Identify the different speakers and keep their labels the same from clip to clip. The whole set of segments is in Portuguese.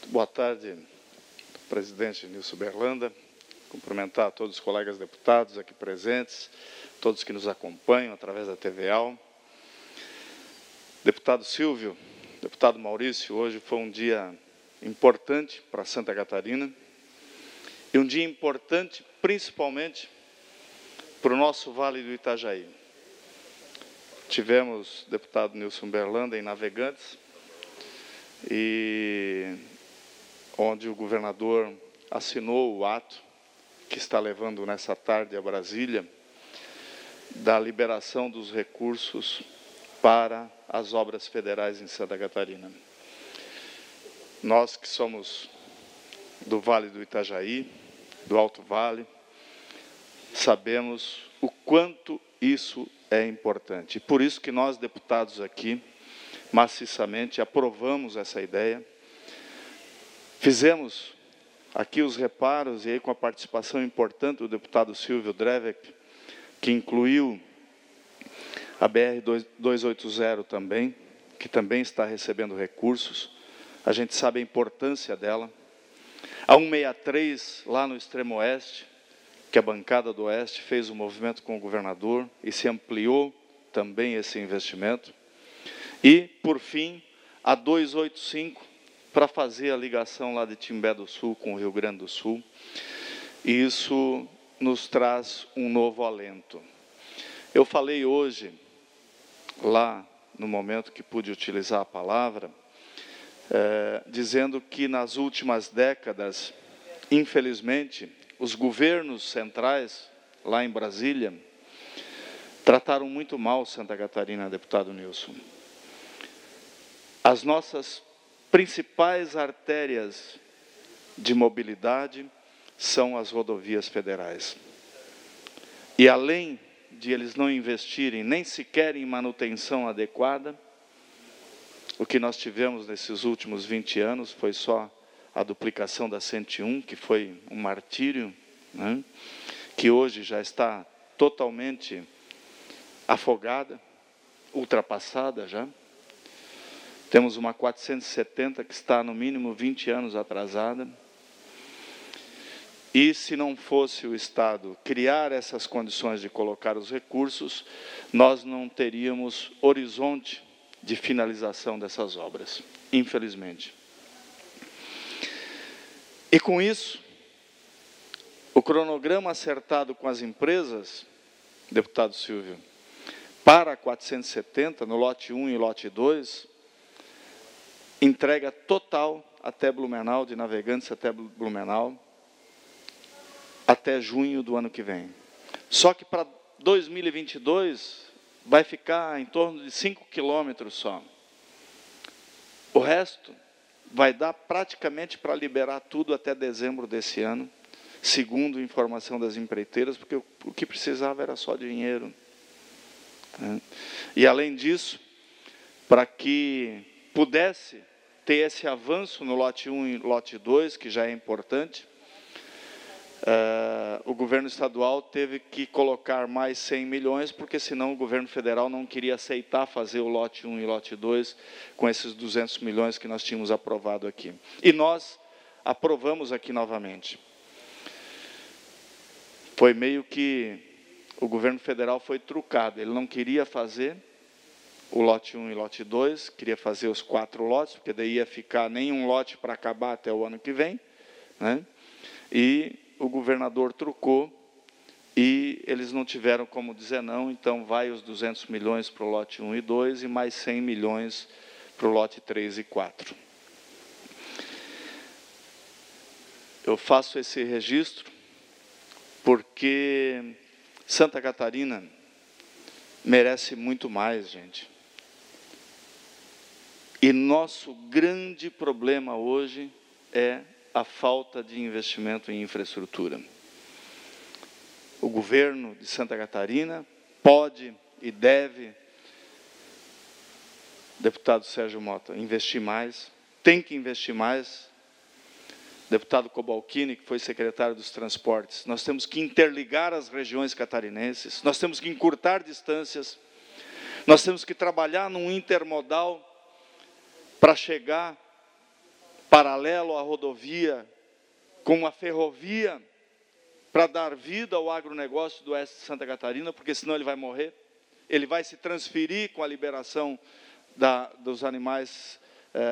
Speaker 1: Boa tarde, presidente Nilson Berlanda. Cumprimentar todos os colegas deputados aqui presentes, todos que nos acompanham através da TVAL. Deputado Silvio, deputado Maurício, hoje foi um dia importante para Santa Catarina e um dia importante principalmente para o nosso Vale do Itajaí. Tivemos o deputado Nilson Berlanda em Navegantes, e onde o governador assinou o ato que está levando nessa tarde a Brasília, da liberação dos recursos para as obras federais em Santa Catarina. Nós que somos do Vale do Itajaí, do Alto Vale, sabemos o quanto isso é importante. E por isso que nós, deputados aqui, maciçamente aprovamos essa ideia, fizemos aqui os reparos, e aí com a participação importante do deputado Silvio Drevek, que incluiu a BR-280 também, que também está recebendo recursos. A gente sabe a importância dela. A 163, lá no extremo oeste, que a bancada do oeste fez um movimento com o governador e se ampliou também esse investimento. E, por fim, a 285, para fazer a ligação lá de Timbé do Sul com o Rio Grande do Sul. E isso nos traz um novo alento. Eu falei hoje, lá no momento que pude utilizar a palavra, dizendo que nas últimas décadas, infelizmente, os governos centrais, lá em Brasília, trataram muito mal Santa Catarina, deputado Nilson. As nossas principais artérias de mobilidade são as rodovias federais. E além de eles não investirem nem sequer em manutenção adequada, o que nós tivemos nesses últimos 20 anos foi só a duplicação da 101, que foi um martírio, né? Que hoje já está totalmente afogada, ultrapassada já. Temos uma 470 que está, no mínimo, 20 anos atrasada. E se não fosse o Estado criar essas condições de colocar os recursos, nós não teríamos horizonte de finalização dessas obras, infelizmente. E com isso, o cronograma acertado com as empresas, deputado Silvio, para a 470, no lote 1 e lote 2, entrega total até Blumenau, de Navegantes até Blumenau, até junho do ano que vem. Só que para 2022 vai ficar em torno de 5 quilômetros só. O resto vai dar praticamente para liberar tudo até dezembro desse ano, segundo informação das empreiteiras, porque o que precisava era só dinheiro. E além disso, para que pudesse ter esse avanço no lote 1 e lote 2, que já é importante, o governo estadual teve que colocar mais 100 milhões, porque senão o governo federal não queria aceitar fazer o lote 1 e lote 2 com esses 200 milhões que nós tínhamos aprovado aqui. E nós aprovamos aqui novamente. Foi meio que o governo federal foi trucado, ele não queria fazer o lote 1 e lote 2, queria fazer os 4 lotes, porque daí ia ficar nenhum lote para acabar até o ano que vem, né? E o governador trucou e eles não tiveram como dizer não, então vai os 200 milhões para o lote 1 e 2 e mais 100 milhões para o lote 3 e 4. Eu faço esse registro porque Santa Catarina merece muito mais, gente. E nosso grande problema hoje é a falta de investimento em infraestrutura. O governo de Santa Catarina pode e deve, deputado Sérgio Mota, investir mais, tem que investir mais. Deputado Cobalcini, que foi secretário dos Transportes, nós temos que interligar as regiões catarinenses, nós temos que encurtar distâncias, nós temos que trabalhar num intermodal para chegar paralelo à rodovia, com uma ferrovia, para dar vida ao agronegócio do oeste de Santa Catarina, porque senão ele vai morrer. Ele vai se transferir com a liberação dos animais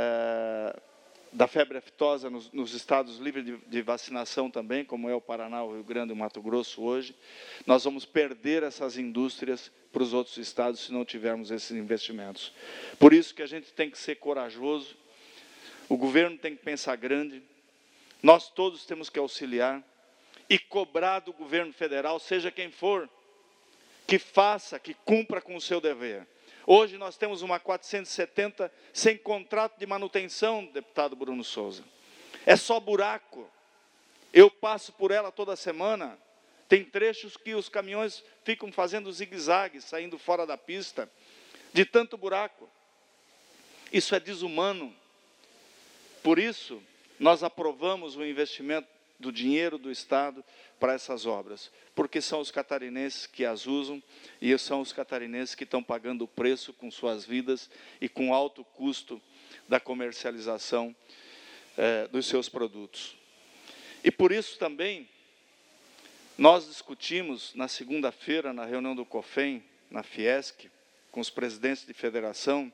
Speaker 1: da febre aftosa nos estados livres de vacinação também, como é o Paraná, o Rio Grande e o Mato Grosso hoje. Nós vamos perder essas indústrias para os outros estados se não tivermos esses investimentos. Por isso que a gente tem que ser corajoso, o governo tem que pensar grande, nós todos temos que auxiliar e cobrar do governo federal, seja quem for, que faça, que cumpra com o seu dever. Hoje nós temos uma 470 sem contrato de manutenção, deputado Bruno Souza. É só buraco. Eu passo por ela toda semana. Tem trechos que os caminhões ficam fazendo zigue-zague, saindo fora da pista, de tanto buraco. Isso é desumano. Por isso, nós aprovamos o investimento do dinheiro do Estado para essas obras, porque são os catarinenses que as usam e são os catarinenses que estão pagando o preço com suas vidas e com alto custo da comercialização dos seus produtos. E por isso também, nós discutimos na segunda-feira, na reunião do COFEM, na Fiesc, com os presidentes de federação,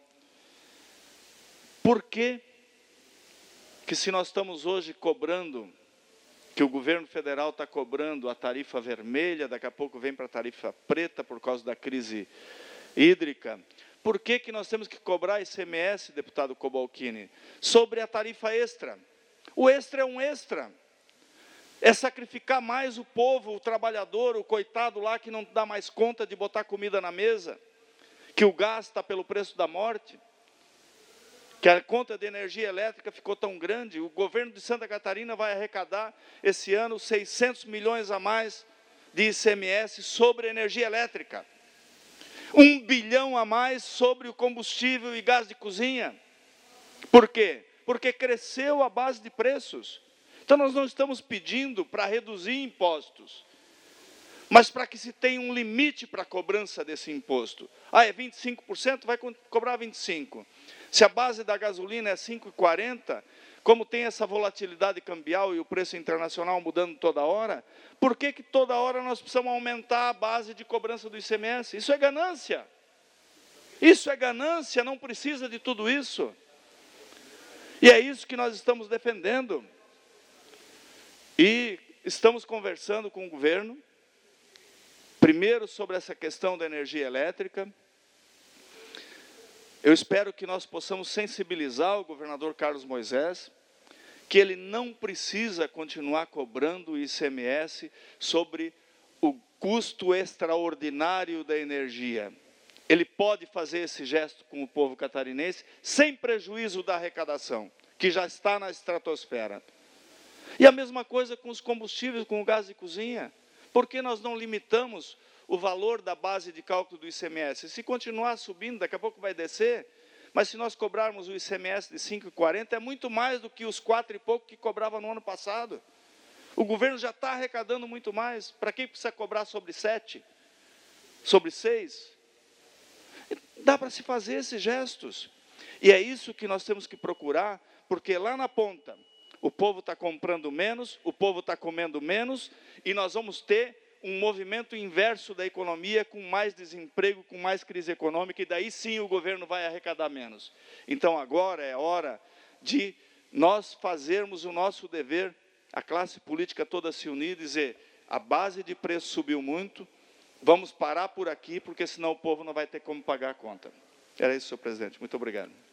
Speaker 1: por que se nós estamos hoje cobrando, que o governo federal está cobrando a tarifa vermelha, daqui a pouco vem para a tarifa preta por causa da crise hídrica, por que nós temos que cobrar ICMS, deputado Cobalcini, sobre a tarifa extra? O extra é um extra. É sacrificar mais o povo, o trabalhador, o coitado lá que não dá mais conta de botar comida na mesa, que o gás está pelo preço da morte, que a conta de energia elétrica ficou tão grande. O governo de Santa Catarina vai arrecadar esse ano 600 milhões a mais de ICMS sobre energia elétrica. 1 bilhão a mais sobre o combustível e gás de cozinha. Por quê? Porque cresceu a base de preços. Então, nós não estamos pedindo para reduzir impostos, mas para que se tenha um limite para a cobrança desse imposto. É 25%, vai cobrar 25%. Se a base da gasolina é 5,40, como tem essa volatilidade cambial e o preço internacional mudando toda hora, por que toda hora nós precisamos aumentar a base de cobrança do ICMS? Isso é ganância. Isso é ganância, não precisa de tudo isso. E é isso que nós estamos defendendo. E estamos conversando com o governo, primeiro sobre essa questão da energia elétrica. Eu espero que nós possamos sensibilizar o governador Carlos Moisés, que ele não precisa continuar cobrando o ICMS sobre o custo extraordinário da energia. Ele pode fazer esse gesto com o povo catarinense, sem prejuízo da arrecadação, que já está na estratosfera. E a mesma coisa com os combustíveis, com o gás de cozinha. Por que nós não limitamos o valor da base de cálculo do ICMS? Se continuar subindo, daqui a pouco vai descer, mas se nós cobrarmos o ICMS de 5,40, é muito mais do que os 4 e pouco que cobrava no ano passado. O governo já está arrecadando muito mais. Para quem precisa cobrar sobre 7? Sobre 6? Dá para se fazer esses gestos. E é isso que nós temos que procurar, porque lá na ponta, o povo está comprando menos, o povo está comendo menos, e nós vamos ter um movimento inverso da economia, com mais desemprego, com mais crise econômica, e daí sim o governo vai arrecadar menos. Então agora é hora de nós fazermos o nosso dever, a classe política toda se unir e dizer, a base de preço subiu muito, vamos parar por aqui, porque senão o povo não vai ter como pagar a conta. Era isso, senhor presidente. Muito obrigado.